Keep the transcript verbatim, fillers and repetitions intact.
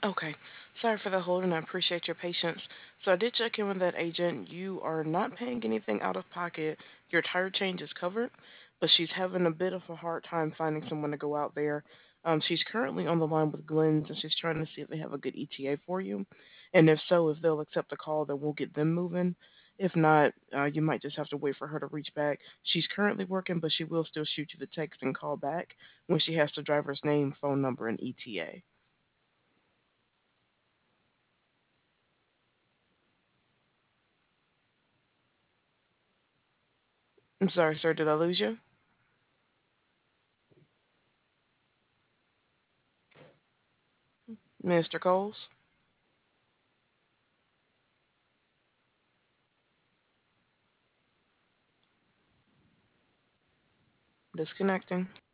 Okay. Sorry for the hold, and I appreciate your patience. So I did check in with that agent. You are not paying anything out of pocket. Your tire change is covered, but she's having a bit of a hard time finding someone to go out there. Um, she's currently on the line with Glenn's, and she's trying to see if they have a good E T A for you. And if so, if they'll accept the call, then we'll get them moving. If not, uh, you might just have to wait for her to reach back. She's currently working, but she will still shoot you the text and call back when she has the driver's name, phone number, and E T A. I'm sorry, sir. Did I lose you? mister Coles? Disconnecting.